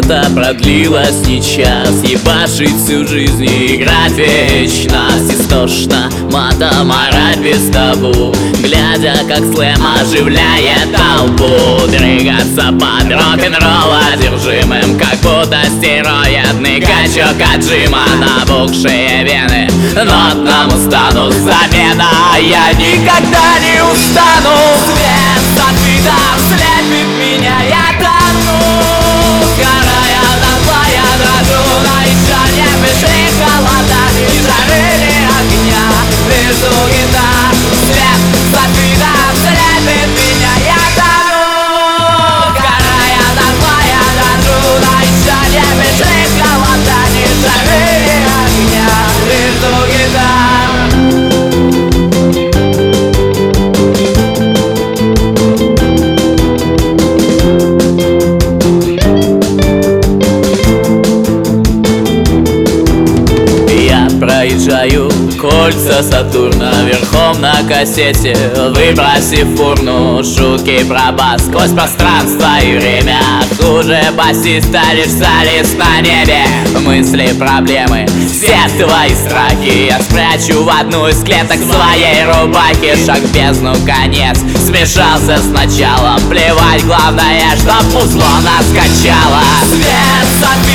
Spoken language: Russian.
это продлилось не час. Ебашить всю жизнь и играть вечно, истошно матом орать без табу, глядя, как слэм оживляет толпу. Двигаться под рок-н-ролл одержимым, как будто стероидный качок от джима. Набухшие вены нотному стану замена. Я никогда не устану. Свет закрытым слепит меня, я тону. Сгорая дотла, я дрожу, но еще не пришли холода и жары, ни огня между гитар. Свет закрытым слепит меня, я тону. Сгорая дотла, я дрожу, но еще не пришли холода, ни жары, ни огня между гитар. Проезжаю кольца Сатурна верхом на кассете, выбросив в урну шутки про бас сквозь пространство и время. Хуже басиста лишь солист на небе. Мысли, проблемы, все твои страхи я спрячу в одну из клеток своей рубахи. Шаг в бездну, конец, смешался с началом. Плевать, главное, чтоб узло нас качало. Свет